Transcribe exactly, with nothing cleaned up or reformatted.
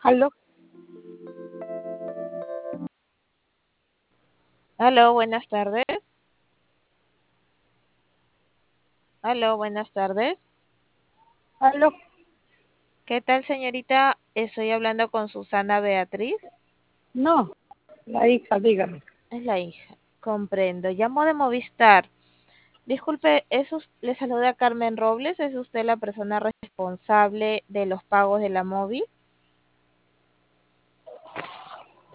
Aló, Aló, buenas tardes. Aló, buenas tardes. aló. ¿Qué tal, señorita? Estoy hablando con Susana Beatriz. No, la hija, dígame. Es la hija. Comprendo. Llamo de Movistar. Disculpe, ¿es us- le saluda Carmen Robles. ¿Es usted la persona responsable de los pagos de la móvil?